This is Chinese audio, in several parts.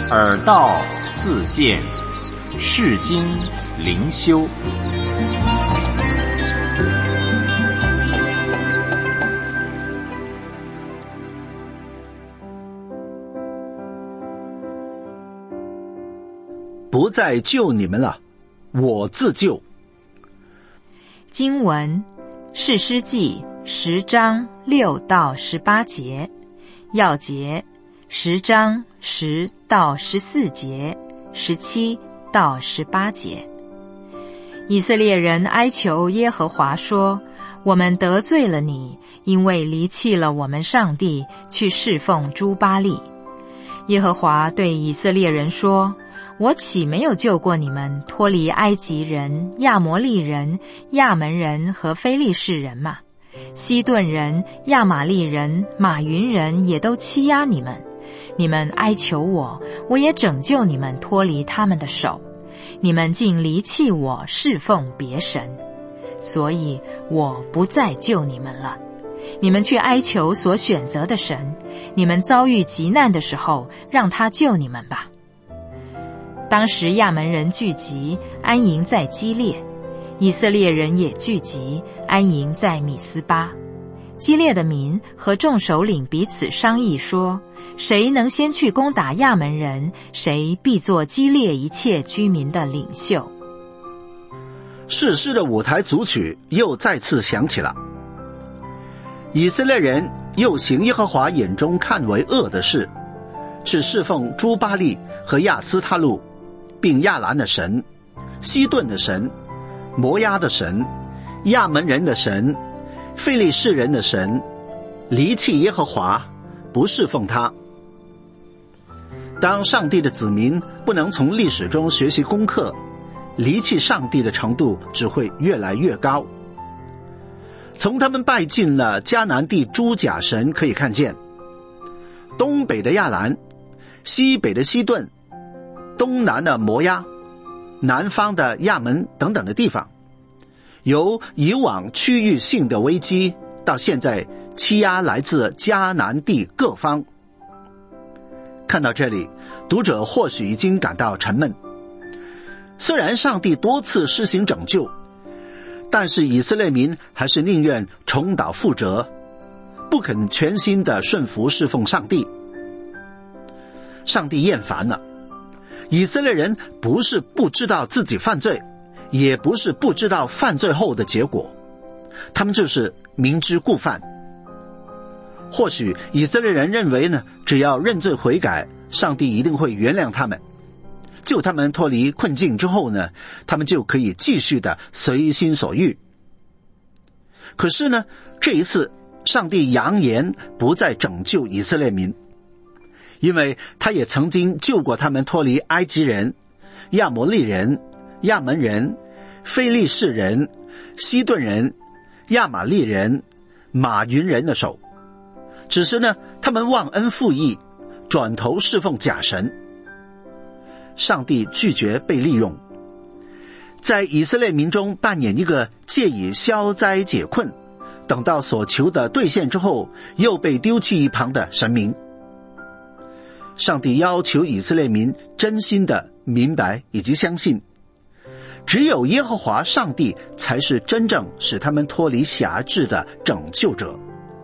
耳道自见，世经灵修。 不再救你们了，我自救。 经文士师记10章6到18节，要节10章10到14节，17到18节。以色列人哀求耶和华说，我们得罪了你，因为离弃了我们上帝，去侍奉诸巴力。耶和华对以色列人说，我岂没有救过你们脱离埃及人、亚摩利人、亚门人和非利士人吗？西顿人、亚玛利人、马云人也都欺压你们。你们哀求我，我也拯救你们脱离他们的手。你们竟离弃我，侍奉别神，所以我不再救你们了。你们去哀求所选择的神，你们遭遇急难的时候，让他救你们吧。当时亚门人聚集，安营在基列；以色列人也聚集，安营在米斯巴。基列的民和众首领彼此商议说，谁能先去攻打亚门人，谁必做基列一切居民的领袖。 士师的舞台组曲又再次响起了。以色列人又行耶和华眼中看为恶的事，是侍奉诸巴力和亚斯他路，并亚兰的神、西顿的神、摩押的神、亚门人的神、非利士人的神，离弃耶和华，不侍奉他。当上帝的子民不能从历史中学习功课，离弃上帝的程度只会越来越高。从他们拜进了迦南地诸假神可以看见，东北的亚兰，西北的西顿，东南的摩押，南方的亚门等等的地方，由以往区域性的危机到现在欺压来自迦南地各方。看到这里，读者或许已经感到沉闷。虽然上帝多次施行拯救，但是以色列民还是宁愿重蹈覆辙，不肯全心的顺服侍奉上帝。上帝厌烦了。以色列人不是不知道自己犯罪，也不是不知道犯罪后的结果，他们就是明知故犯。或许以色列人认为呢，只要认罪悔改，上帝一定会原谅他们，救他们脱离困境之后呢，他们就可以继续的随心所欲。可是呢，这一次上帝扬言不再拯救以色列民，因为他也曾经救过他们脱离埃及人、亚摩利人、亚门人、非利士人、西顿人、亚玛利人、马云人的手。只是呢，他们忘恩负义，转头侍奉假神。上帝拒绝被利用，在以色列民中扮演一个借以消灾解困，等到所求的兑现之后又被丢弃一旁的神明。上帝要求以色列民真心的明白以及相信，只有耶和华上帝才是真正使他们脱离辖制的拯救者。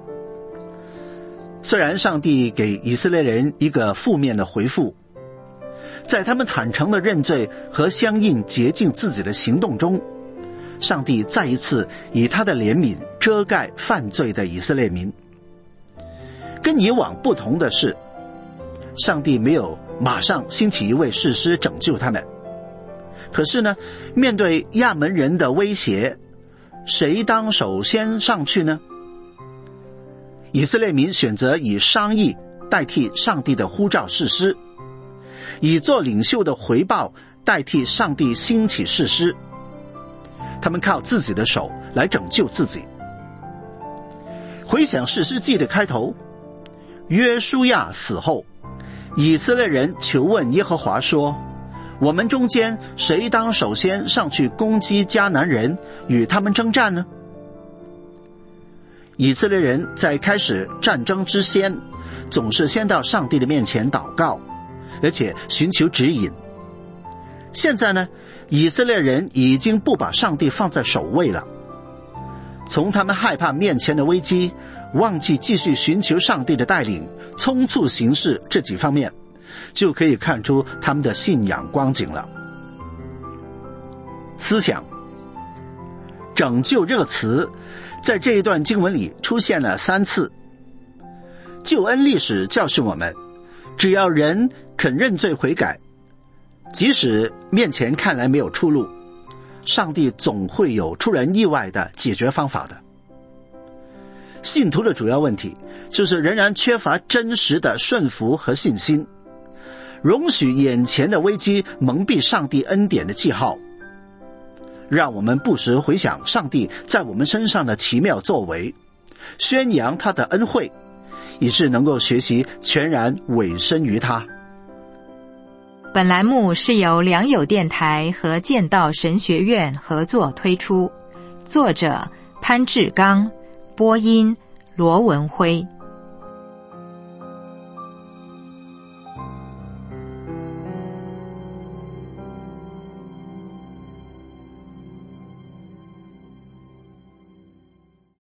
虽然上帝给以色列人一个负面的回复，在他们坦诚的认罪和相应洁净自己的行动中，上帝再一次以他的怜悯遮盖犯罪的以色列民。跟以往不同的是，上帝没有马上兴起一位士师拯救他们。可是呢，面对亚门人的威胁，谁当首先上去呢？以色列民选择以商议代替上帝的呼召士师，以做领袖的回报代替上帝兴起士师。他们靠自己的手来拯救自己。回想士师记的开头，约书亚死后，以色列人求问耶和华说，我们中间谁当首先上去攻击迦南人，与他们征战呢？以色列人在开始战争之前，总是先到上帝的面前祷告， 而且寻求指引。现在呢，以色列人已经不把上帝放在首位了。从他们害怕面前的危机，忘记继续寻求上帝的带领，匆促行事这几方面，就可以看出他们的信仰光景了。思想，拯救这个词在这一段经文里出现了3次。救恩历史教训我们，只要人肯认罪悔改，即使面前看来没有出路，上帝总会有出人意外的解决方法的。信徒的主要问题就是仍然缺乏真实的顺服和信心，容许眼前的危机蒙蔽上帝恩典的记号。让我们不时回想上帝在我们身上的奇妙作为，宣扬他的恩惠，以致能够学习全然委身于他。 本栏目是由良友电台和建道神学院合作推出，作者潘志刚，播音罗文辉。